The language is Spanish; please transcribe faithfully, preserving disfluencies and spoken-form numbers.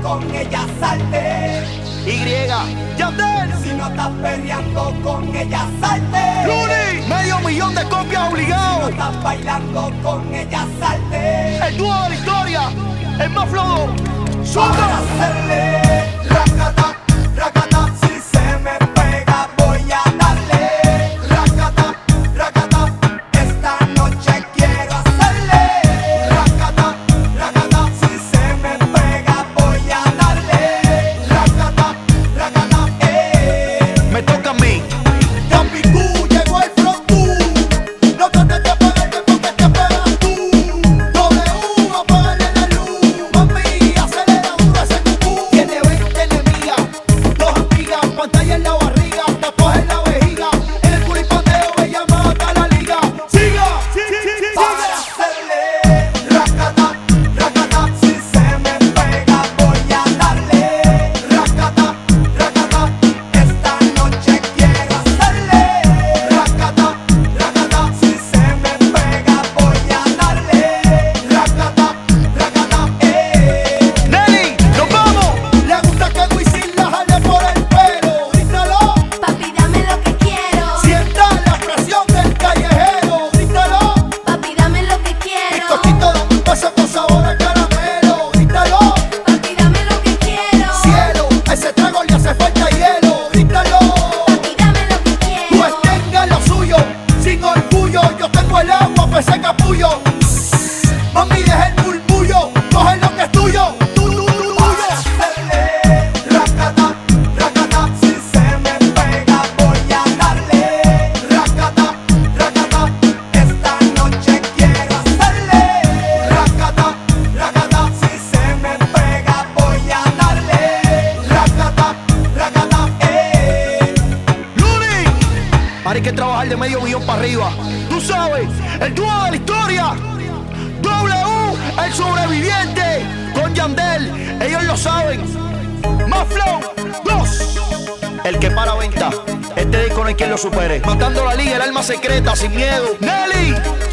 con ella, salte. Y, Yandel. Si no estás peleando con ella, salte. Luli, medio millón de copias obligado. Si no estás bailando con ella, salte. El dúo de la historia, el más flojo. Para ¡Zumba! hacerle racata, racata. Si se me pega voy a darle racata, racata. Esta noche quiero hacerle racata, racata. Si se me pega voy a darle racata, racata. Eh. Me toca a mí. Yambicú, llegó el frontú. No trates de apagarte porque te apagas tú. W, apágale la luz. Mami, acelera duro ese cucú. Tiene veinte enemigas, dos amigas, pantalla en la barriga, tatuaje en la vejiga. En el culipandeo me llama hasta la liga. ¡Siga! Para hacerle racata, racata. Si se me pega voy a darle racata, racata. Esta noche quiero hacerle racata, racata. Si se me pega voy a darle racata, racata. Eh. Nelly, nos vamos. Le gusta que Wisin la jale por el pelo. Grítalo, Papi, dame lo que quiero. sienta la presión del callejero. Grítalo, Papi, dame lo que quiero. bizcochito dame un beso con sabor a caramelo. Grítalo, Papi, dame lo que quiero. cielo, a ese trago le hace falta hielo. Grítalo, Papi, dame lo que pues quiero. tenga lo suyo, sin orgullo. Yo tengo el agua, pues ese capullo. Mami, deja el murmullo, coge lo que es tuyo. Para hacerle racata, racata. Si se me pega voy a darle racata, racata. Esta noche quiero hacerle racata, racata. Si se me pega voy a darle racata, racata. Eh. Luli, ahora hay que trabajar de medio millón para arriba. Tú sabes, el dúo de la historia. W, el sobreviviente. Con Yandel, ellos lo saben. Más flow, dos. El que para venta. Este disco no hay quien lo supere. Matando la liga, el alma secreta, sin miedo. Nelly.